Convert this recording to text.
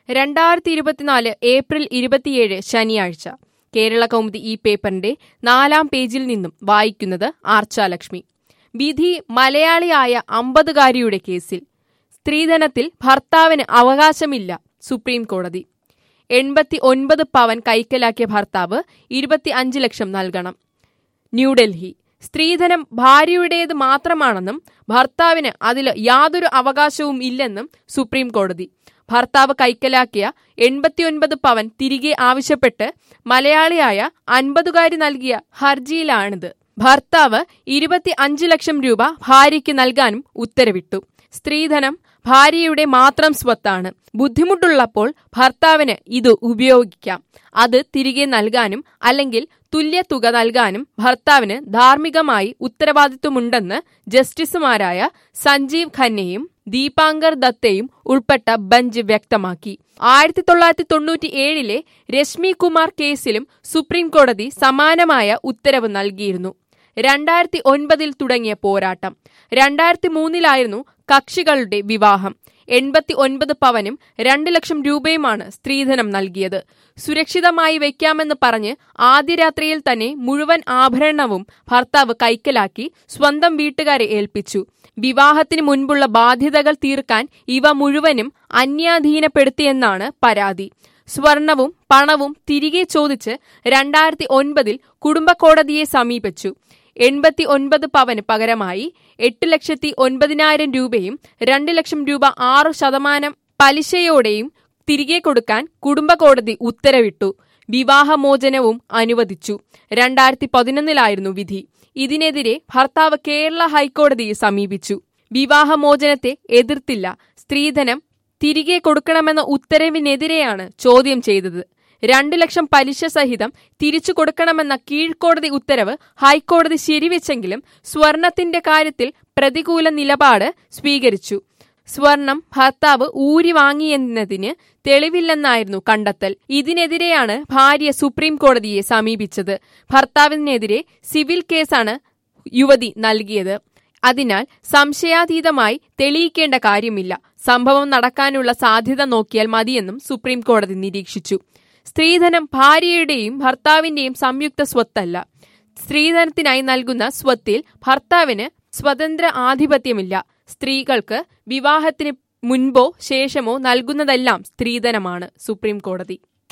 2024 April 27 ശനിയാഴ്ച. കേരള കൗമുദി ഈ പേപ്പറിന്റെ 4-ാം പേജിൽ നിന്നും വായിക്കുന്നത് ആർച്ചാലക്ഷ്മി. വിധി മലയാളിയായ 50-കാരിയുടെ കേസിൽ. സ്ത്രീധനത്തിൽ ഭർത്താവിന് അവകാശമില്ല സുപ്രീം കോടതി. 89 പവൻ കൈക്കലാക്കിയ ഭർത്താവ് 25 ലക്ഷം നൽകണം. ന്യൂഡൽഹി. സ്ത്രീധനം ഭാര്യയുടേത് മാത്രമാണെന്നും ഭർത്താവിന് അതിൽ യാതൊരു അവകാശവും ഇല്ലെന്നും സുപ്രീം കോടതി. ഭർത്താവ് കൈക്കലാക്കിയ 89 പവൻ തിരികെ ആവശ്യപ്പെട്ട് മലയാളിയായ 50-കാരി നൽകിയ ഹർജിയിലാണിത്. ഭർത്താവ് 25 ലക്ഷം രൂപ ഭാര്യയ്ക്ക് നൽകാനും ഉത്തരവിട്ടു. സ്ത്രീധനം ഭാര്യയുടെ മാത്രം സ്വത്താണ്. ബുദ്ധിമുട്ടുള്ളപ്പോൾ ഭർത്താവിന് ഇത് ഉപയോഗിക്കാം. അത് തിരികെ നൽകാനും അല്ലെങ്കിൽ തുല്യ തുക നൽകാനും ഭർത്താവിന് ധാർമ്മികമായി ഉത്തരവാദിത്വമുണ്ടെന്ന് ജസ്റ്റിസുമാരായ സഞ്ജീവ് ഖന്നയും ദീപാങ്കർ ദത്തയും ഉൾപ്പെട്ട ബെഞ്ച് വ്യക്തമാക്കി. 1997 രശ്മി കുമാർ കേസിലും സുപ്രീം കോടതി സമാനമായ ഉത്തരവ് നൽകിയിരുന്നു. 2009 തുടങ്ങിയ പോരാട്ടം. 2003 കക്ഷികളുടെ വിവാഹം. 89 പവനും 2 ലക്ഷം രൂപയുമാണ് സ്ത്രീധനം നൽകിയത്. സുരക്ഷിതമായി വയ്ക്കാമെന്ന് പറഞ്ഞ് ആദ്യ രാത്രിയിൽ തന്നെ മുഴുവൻ ആഭരണവും ഭർത്താവ് കൈക്കലാക്കി സ്വന്തം വീട്ടുകാരെ ഏൽപ്പിച്ചു. വിവാഹത്തിന് മുൻപുള്ള ബാധ്യതകൾ തീർക്കാൻ ഇവ മുഴുവനും അന്യാധീനപ്പെടുത്തിയെന്നാണ് പരാതി. സ്വർണവും പണവും തിരികെ ചോദിച്ച് 2009 കുടുംബക്കോടതിയെ സമീപിച്ചു. 89 പവന് പകരമായി 8,09,000 രൂപയും 2 ലക്ഷം രൂപ 6% പലിശയോടെയും തിരികെ കൊടുക്കാൻ കുടുംബക്കോടതി ഉത്തരവിട്ടു. വിവാഹമോചനവും അനുവദിച്ചു. 2011 വിധി. ഇതിനെതിരെ ഭർത്താവ് കേരള ഹൈക്കോടതിയെ സമീപിച്ചു. വിവാഹമോചനത്തെ എതിർത്തില്ല. സ്ത്രീധനം തിരികെ കൊടുക്കണമെന്ന ഉത്തരവിനെതിരെയാണ് ചോദ്യം ചെയ്തത്. 2 ലക്ഷം പലിശ സഹിതം തിരിച്ചു കൊടുക്കണമെന്ന കീഴ്ക്കോടതി ഉത്തരവ് ഹൈക്കോടതി ശരിവെച്ചെങ്കിലും സ്വർണത്തിന്റെ കാര്യത്തിൽ പ്രതികൂല നിലപാട് സ്വീകരിച്ചു. സ്വർണം ഭർത്താവ് ഊരി വാങ്ങിയെന്നതിന് തെളിവില്ലെന്നായിരുന്നു കണ്ടെത്തൽ. ഇതിനെതിരെയാണ് ഭാര്യ സുപ്രീം കോടതിയെ സമീപിച്ചത്. ഭർത്താവിനെതിരെ സിവിൽ കേസാണ് യുവതി നൽകിയത്. അതിനാൽ സംശയാതീതമായി തെളിയിക്കേണ്ട കാര്യമില്ല. സംഭവം നടക്കാനുള്ള സാധ്യത നോക്കിയാൽ മതിയെന്നും സുപ്രീം കോടതി നിരീക്ഷിച്ചു. സ്ത്രീധനം ഭാര്യയുടെയും ഭർത്താവിന്റെയും സംയുക്ത സ്വത്തല്ല. സ്ത്രീധനത്തിനായി നൽകുന്ന സ്വത്തിൽ ഭർത്താവിന് സ്വതന്ത്ര ആധിപത്യമില്ല. സ്ത്രീകൾക്ക് വിവാഹത്തിന് മുൻപോ ശേഷമോ നൽകുന്നതെല്ലാം സ്ത്രീധനമാണ്. സുപ്രീം കോടതി.